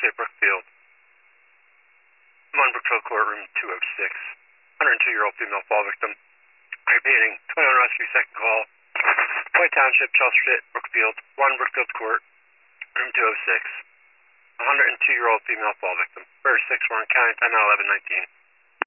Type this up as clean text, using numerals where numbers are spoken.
State, Brookfield. 1 Brookfield Courtroom 206. 102-year-old female fall victim. Repeating, 21 Rescue, second call. White Township, Chelsea Street, Brookfield. 1 Brookfield Court, room 206. 102-year-old female fall victim. First 6 Warren County, 10-11-19.